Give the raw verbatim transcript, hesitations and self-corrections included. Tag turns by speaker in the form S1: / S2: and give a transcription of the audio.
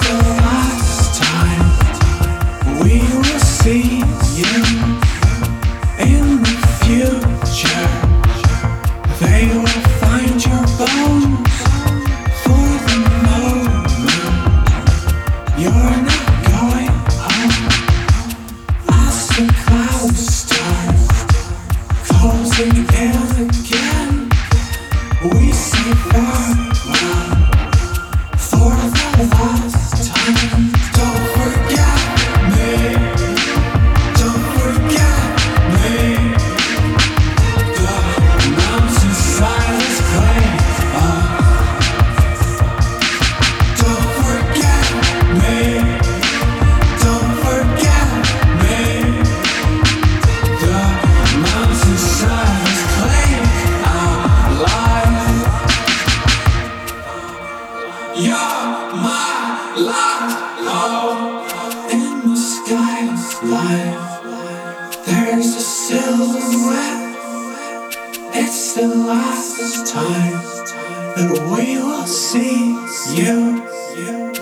S1: the last time we will see you in the future. They will find your bones for the moment. You're not going home. As the clouds start closing in again, we say farewell for the last time. Don't forget me. Don't forget me. The mountainside is clean up. Don't forget me. Don't forget me. The mountainside is clean up. Life. You're my life. Oh, in the sky's light, there's a silhouette. It's the last time that we will see you.